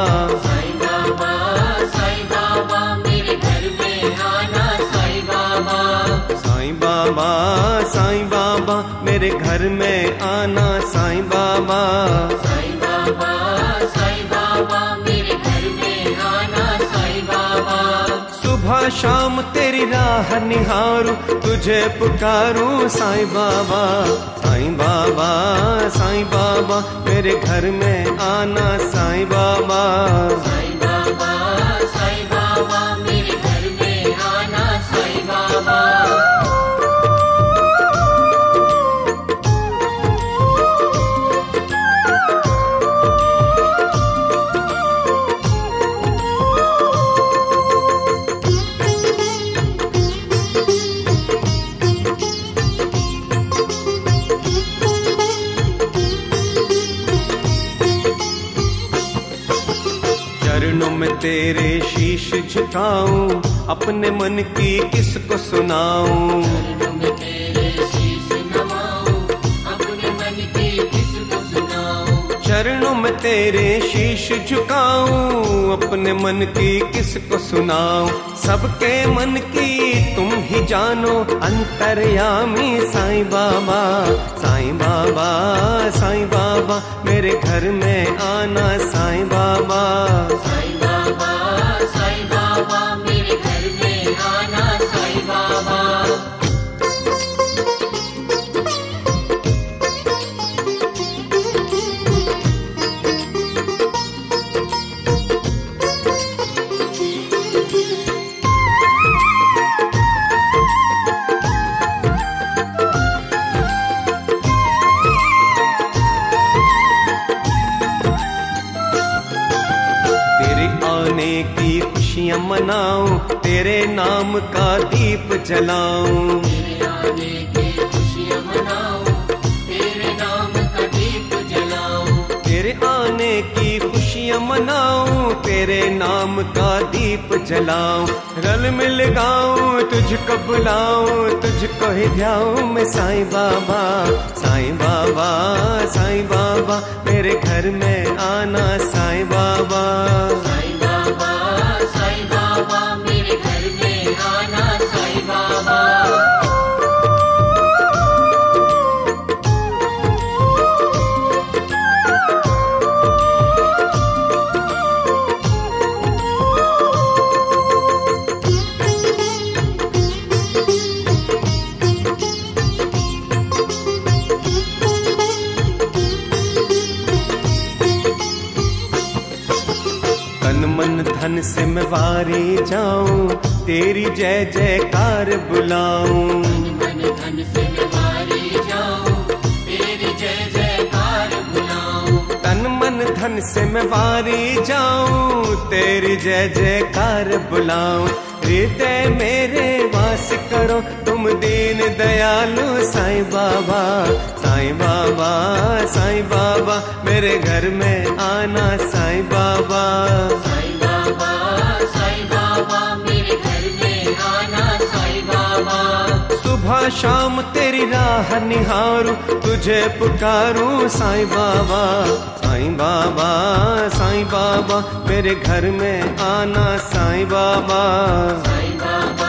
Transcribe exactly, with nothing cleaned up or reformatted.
साईं बाबा साईं बाबा मेरे घर में आना साईं बाबा। साईं बाबा साईं बाबा मेरे घर में आना साईं बाबा। साईं बाबा साईं बाबा मेरे घर में आना साईं बाबा। सुबह शाम तेरी राह निहारूं तुझे पुकारूं साईं बाबा। साईं बाबा साईं बाबा मेरे घर में आना साईं बाबा। साईं बाबा साईं बाबा मेरे घर में आना साईं बाबा। चरणों में तेरे शीश झुकाऊं अपने मन की किसको सुनाऊं। चरणों में तेरे शीश नवाऊं अपने मन की किसको सुनाऊं। चरणों में तेरे शीश झुकाऊं अपने मन की किसको सुनाऊं। सबके मन की तुम ही जानो अंतर्यामी साईं बाबा। साईं बाबा साईं बाबा मेरे घर में आना साईं बाबा। साईं बाबा साईं बाबा मेरे घर में आना साईं बाबा। आने की खुशियाँ मनाऊं तेरे नाम का दीप जलाऊं। तेरे आने की खुशियाँ मनाऊं तेरे नाम का दीप जलाऊं। तेरे आने की खुशियाँ मनाऊं तेरे नाम का दीप जलाऊं। रल मिल गाऊं तुझको बुलाऊं तुझको ही ध्याऊं मैं साईं बाबा। साईं बाबा साईं बाबा मेरे घर में आना साईं बाबा। साईं बाबा साईं बाबा मेरे घर में आना साईं बाबा। तन मन धन से मैं वारी जाऊं तेरी जय जयकार बुलाऊं। मन धन से मैं वारी जाऊं तेरी जय जयकार बुलाऊं। तन मन धन से मैं वारी जाऊं तेरी जय जयकार बुलाऊं। हृदय मेरे वास करो तुम दीन दयालु साईं बाबा। साईं बाबा साईं बाबा मेरे घर में आना साईं बाबा। साईं बाबा साईं बाबा मेरे घर में आना साईं बाबा। सुबह शाम तेरी राह निहारूं तुझे पुकारूं साईं बाबा। साईं बाबा साईं बाबा मेरे घर में आना साईं बाबा। साईं बाबा